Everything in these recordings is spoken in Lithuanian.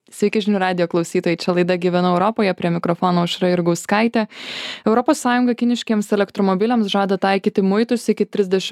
Sveiki žinių radijo klausytojai, čia laida Gyvenu Europoje, prie mikrofono Aušra Jurgauskaitė. ES kiniškiems elektromobiliams žada taikyti muitus iki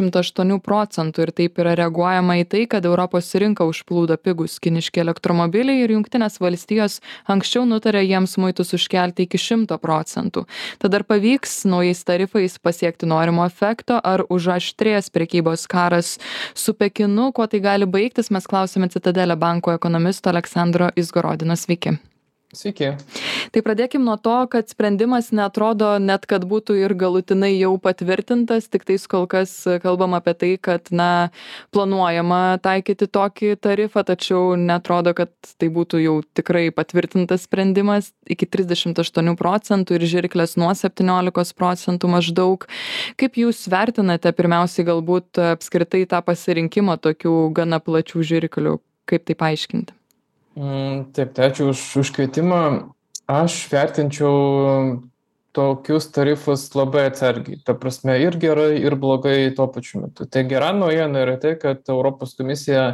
38% ir taip yra reaguojama į tai, kad Europos rinką užplūdo pigus kiniški elektromobiliai ir Jungtinės valstijos anksčiau nutarė jiems muitus užkelti iki 100%. Tad ar pavyks naujais tarifais pasiekti norimo efekto, ar užaštrės prekybos karas su Pekinu, kuo tai gali baigtis, mes klausime Citadele banko ekonomisto Aleksandro Izgorodino. Sveiki. Sveiki. Tai pradėkim nuo to, kad sprendimas netrodo net, kad būtų ir galutinai jau patvirtintas, tik tais kol kas kalbam apie tai, kad planuojama taikyti tokį tarifą, tačiau netrodo, kad tai būtų jau tikrai patvirtintas sprendimas iki 38% ir žirklės nuo 17% maždaug. Kaip jūs vertinate pirmiausiai galbūt apskritai tą pasirinkimą tokių gana plačių žirklių? Kaip tai paaiškinti? Taip, tai ačiū už kvietimą. Aš vertinčiau tokius tarifus labai atsargiai. Ta prasme, ir gerai, ir blogai tuo pačiu metu. Tai gera naujiena yra tai, kad Europos komisija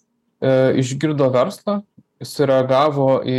išgirdo verslą, sureagavo į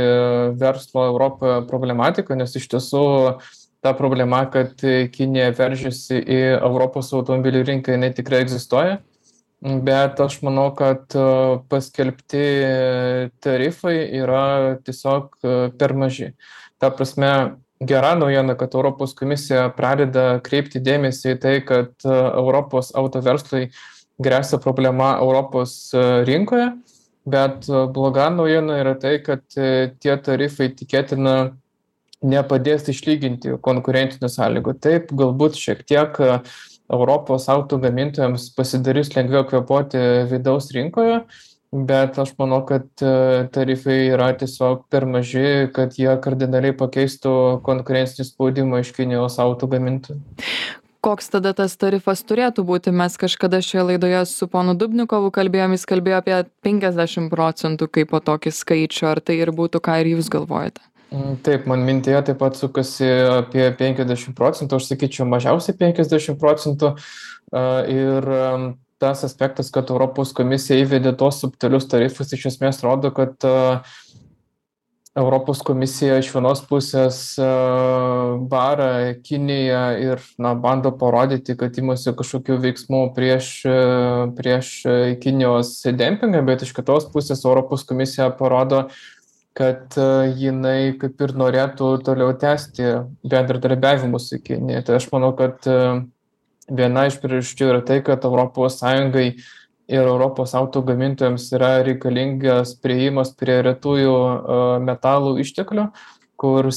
verslo Europoje problematiką, nes iš tiesų ta problema, kad Kinija veržiasi į Europos automobilių rinką, jinai tikrai egzistuoja. Bet aš manau, kad paskelbti tarifai yra tiesiog per maži. Ta prasme, gera naujiena, kad Europos komisija pradeda kreipti dėmesį į tai, kad Europos autoverslui gresia problema Europos rinkoje, bet bloga naujiena yra tai, kad tie tarifai tikėtina nepadės išlyginti konkurencinių sąlygų. Taip, galbūt šiek tiek Europos auto gamintojams pasidarys lengviau kvėpuoti vidaus rinkoje, bet aš manau, kad tarifai yra tiesiog per maži, kad jie kardinaliai pakeistų konkurencinį spaudimą iš Kinijos auto gamintojų. Koks tada tas tarifas turėtų būti? Mes kažkada šioje laidoje su ponu Dubnikovu kalbėjom, jis kalbėjo apie 50% kaip po tokį skaičių, ar tai ir būtų, ką ir jūs galvojate? Taip, man mintyje taip pat sukasi apie 50%, aš sakyčiau mažiausiai 50%. Ir tas aspektas, kad Europos komisija įvedė tos subtilius tarifus, iš esmės rodo, kad Europos komisija iš vienos pusės bara Kiniją ir bando parodyti, kad imasi kažkokių veiksmų prieš Kinijos dempingą, bet iš kitos pusės Europos komisija parodo, kad jinai kaip ir norėtų toliau tęsti bendradarbiavimus su Kinija. Tai aš manau, kad viena iš priežasčių yra tai, kad Europos Sąjungai ir Europos auto gamintojams yra reikalingas priėjimas prie retųjų metalų išteklių, kur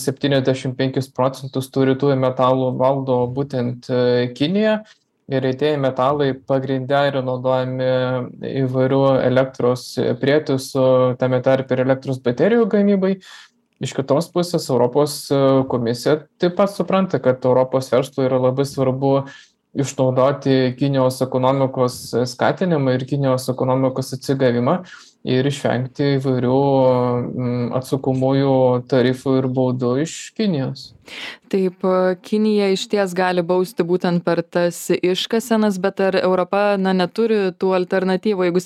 75% tų retųjų metalų valdo būtent Kinija. Ir retieji metalai pagrinde yra naudojami įvairių elektros prietaisų, tame tarpe ir elektros baterijų gamybai. Iš kitos pusės Europos komisija taip pat supranta, kad Europos verslui yra labai svarbu išnaudoti Kinijos ekonomikos skatinimą ir Kinijos ekonomikos atsigavimą ir išvengti įvairių atsakomųjų tarifų ir baudų iš Kinijos. Taip, Kinija išties gali bausti būtent per tas iškasenas, bet ar Europa neturi tų alternatyvų? Jeigu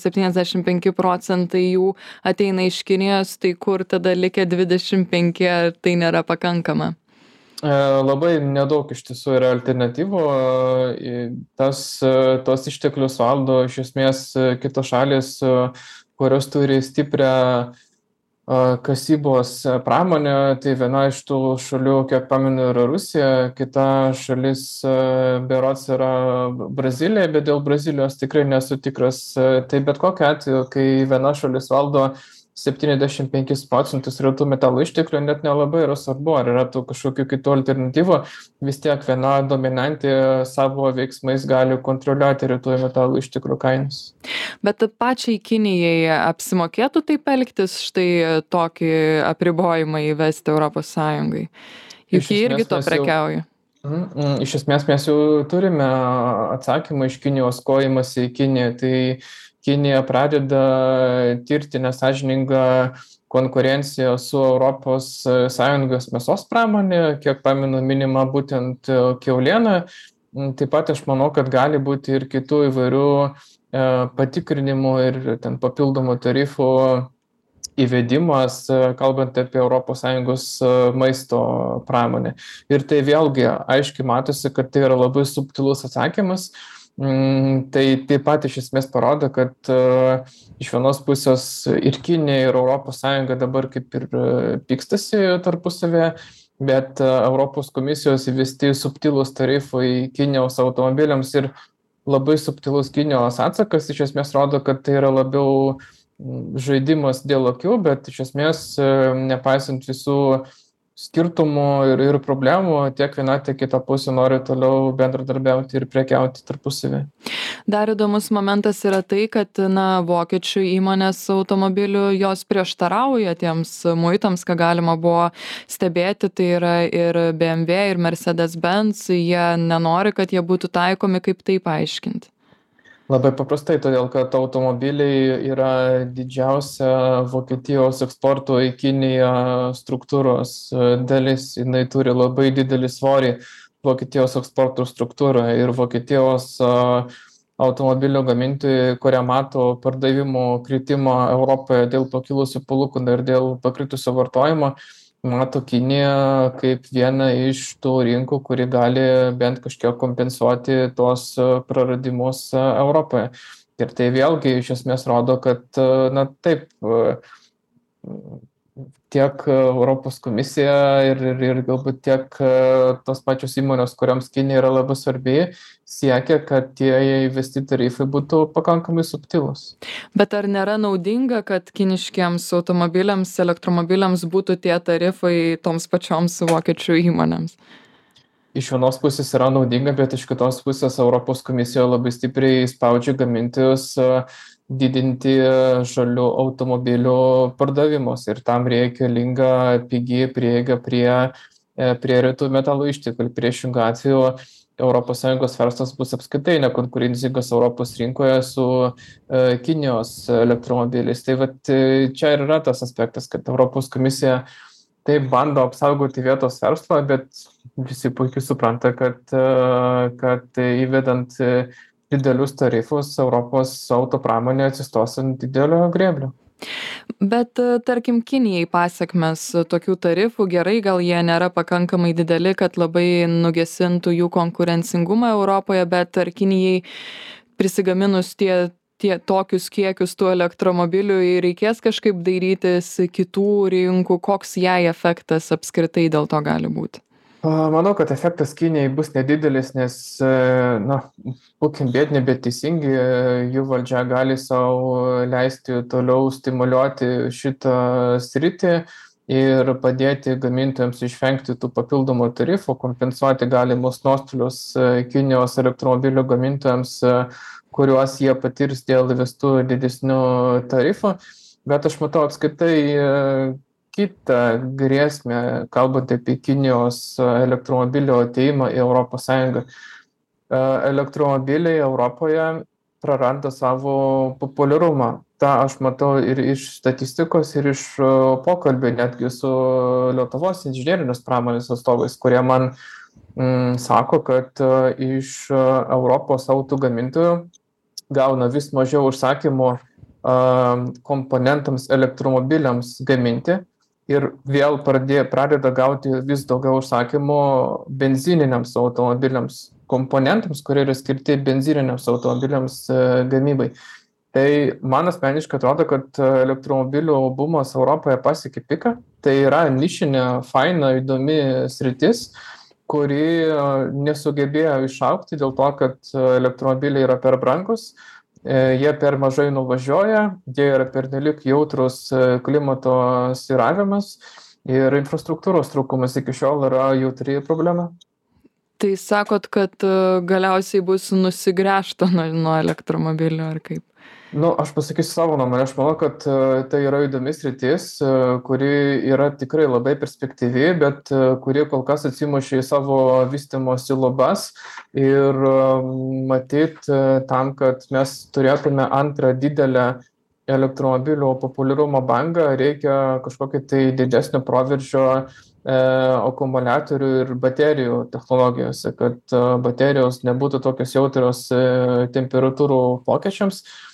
75% jų ateina iš Kinijos, tai kur tada likę 25%, ar tai nėra pakankama? Labai nedaug iš tiesų yra alternatyvų. Tos išteklius valdo iš esmės kitos šalis, kurios turi stiprią kasybos pramonę. Tai viena iš tų šalių, kiek pamenu, yra Rusija, kita šalis berods yra Brazilija, bet dėl Brazilijos tikrai nesu tikras. Tai bet kokiu atveju, kai viena šalis valdo 75% retų metalų išteklių, net nelabai yra svarbu, ar yra tų kažkokių kitų alternatyvų, vis tiek viena dominantė savo veiksmais gali kontroliuoti retųjų metalų išteklių kainas. Bet pačiai Kinijai apsimokėtų taip elgtis, štai tokį apribojimą įvesti Europos Sąjungai? Juk jie irgi to prekiauja. Iš esmės mes jau turime atsakymą iš Kinijos, ko imasi Kinija. Tai Kinija pradeda tirti nesąžiningą konkurenciją su Europos Sąjungos mėsos pramonė, kiek pamenu minima būtent kiauliena. Taip pat aš manau, kad gali būti ir kitų įvairių patikrinimų ir ten papildomų tarifų įvedimas, kalbant apie ES maisto pramonę. Ir tai vėlgi aiškiai matosi, kad tai yra labai subtilus atsakymas. Tai taip pat iš esmės parodo, kad iš vienos pusės ir Kinija, ir ES dabar kaip ir pykstasi tarpusavėje, bet Europos komisijos įvesti subtilūs tarifai Kinijos automobiliams ir labai subtilus Kinijos atsakas iš esmės rodo, kad tai yra labiau žaidimas dėl akių, bet iš esmės nepaisant visų skirtumų ir problemų, tiek viena, tiek kita pusė nori toliau bendradarbiauti ir prekiauti tarpusavį. Dar įdomus momentas yra tai, kad vokiečių įmonės automobilių jos prieštarauja tiems muitams, ką galima buvo stebėti, tai yra ir BMW, ir Mercedes-Benz, jie nenori, kad jie būtų taikomi, kaip tai paaiškinti. Labai paprastai, todėl kad automobiliai yra didžiausia Vokietijos eksporto į Kiniją struktūros dalis. Jis turi labai didelį svorį Vokietijos eksporto struktūroje ir Vokietijos automobilių gamintojai, kurie mato pardavimų kritimą Europoje dėl pakilusių palūkanų ir dėl pakritusio vartojimo, mato Kiniją kaip vieną iš tų rinkų, kuri gali bent kažkiek kompensuoti tuos praradimus Europoje. Ir tai vėlgi iš esmės rodo, kad taip, tiek Europos komisija ir galbūt tiek tos pačios įmonės, kuriams Kinija yra labai svarbi, siekia, kad tie įvesti tarifai būtų pakankamai subtilūs. Bet ar nėra naudinga, kad kiniškiams automobiliams, elektromobiliams būtų tie tarifai toms pačioms vokiečių įmonėms? Iš vienos pusės yra naudinga, bet iš kitos pusės Europos komisija labai stipriai spaudžia gamintojus didinti žalių automobilių pardavimus ir tam reikalinga pigi prieiga prie retų metalų išteklių. Priešingų atveju ES verslas bus apskritai nekonkurencingas Europos rinkoje su Kinijos elektromobiliais. Tai čia ir yra tas aspektas, kad Europos komisija taip bando apsaugoti vietos verslą, bet visi puikiai supranta, kad įvedant didelius tarifus Europos autopramonė atsistos ant didelio grėblio. Bet tarkim Kinijai pasekmes tokių tarifų, gerai, gal jie nėra pakankamai dideli, kad labai nugesintų jų konkurencingumą Europoje, bet ar Kinijai prisigaminus tokius kiekius tų elektromobilių reikės kažkaip dairytis kitų rinkų, koks jai efektas apskritai dėl to gali būti? Manau, kad efektas Kinijai bus nedidelis, nes, būkim biedni, bet teisingi, jų valdžia gali savo leisti toliau stimuliuoti šitą sritį ir padėti gamintojams išvengti tų papildomų tarifų, kompensuoti galimus nuostolius Kinijos elektromobilių gamintojams, kuriuos jie patirs dėl įvestų didesnių tarifų. Bet aš matau apskritai kitą grėsmę, kalbant apie Kinijos elektromobilių ateimą į ES. Elektromobiliai Europoje praranda savo populiarumą. Ta aš matau ir iš statistikos, ir iš pokalbių netgi su Lietuvos inžinerinės pramonės atstovais, kurie man sako, kad iš Europos autų gamintojų gauna vis mažiau užsakymų komponentams elektromobiliams gaminti. Ir vėl pradeda gauti vis daugiau užsakymų benzininiams automobiliams, komponentams, kurie yra skirti benzininiams automobiliams gamybai. Tai man asmeniškai atrodo, kad elektromobilių bumas Europoje pasiekė piką. Tai yra nišinė, faina, įdomi sritis, kuri nesugebėjo išaugti dėl to, kad elektromobiliai yra per brangus. Jie per mažai nuvažiuoja, jie yra pernelik jautrus klimato svyravimas ir infrastruktūros trūkumas iki šiol yra jautri problema. Tai sakot, kad galiausiai bus nusigręžta nuo elektromobilių ar kaip? Aš pasakysiu savo nuomonę. Aš manau, kad tai yra įdomi sritis, kuri yra tikrai labai perspektyvi, bet kuri kol kas atsimušė į savo vystymosi lubas. Ir matyt, tam, kad mes turėtume antrą didelę elektromobilių populiarumo bangą, reikia kažkokio tai didesnio proveržio akumuliatorių ir baterijų technologijose, kad baterijos nebūtų tokios jautrios temperatūrų pokyčiams.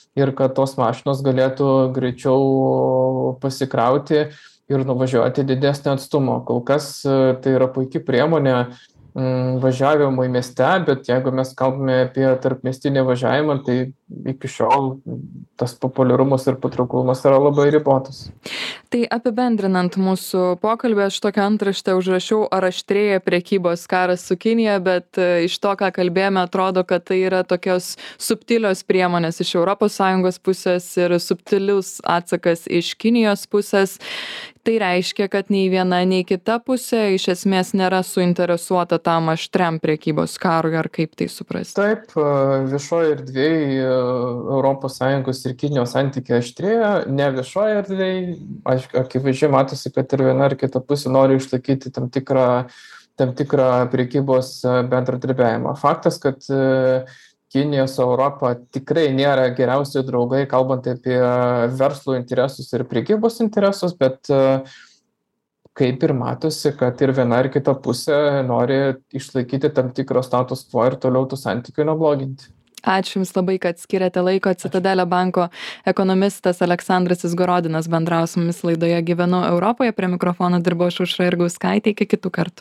ir kad tos mašinos galėtų greičiau pasikrauti ir nuvažiuoti didesnį atstumą. Kol kas tai yra puikia priemonė važiavimui mieste, bet jeigu mes kalbame apie tarpmiestinį važiavimą, tai iki šiol tas populiarumas ir patrauklumas yra labai ribotas. Tai apibendrinant mūsų pokalbį, aš tokią antraštę užrašiau, ar aštrėja prekybos karas su Kinija, bet iš to, ką kalbėjome, atrodo, kad tai yra tokios subtilios priemonės iš ES pusės ir subtilius atsakas iš Kinijos pusės. Tai reiškia, kad nei viena, nei kita pusė iš esmės nėra suinteresuota tam aštriam prekybos karui, ar kaip tai suprasti? Taip, viešoje erdvėje ES ir Kinijos santykiai aštrėja, ne viešoje erdvėje, akivaizdžiai matosi, kad ir viena ar kita pusė nori išlaikyti tam tikrą prekybos bendradarbiavimą. Faktas, kad Kinija su Europa tikrai nėra geriausi draugai, kalbant apie verslo interesus ir prekybos interesus, bet kaip ir matosi, kad ir viena ar kita pusė nori išlaikyti tam tikrą status quo ir toliau tų santykių nebloginti. Ačiū Jums labai, kad skiriate laiko. Citadelio banko ekonomistas Aleksandras Izgorodinas bendravo su mumis laidoje Gyvenu Europoje. Prie mikrofono dirbo Aušra Jurgauskaitė. Iki kitų kartų.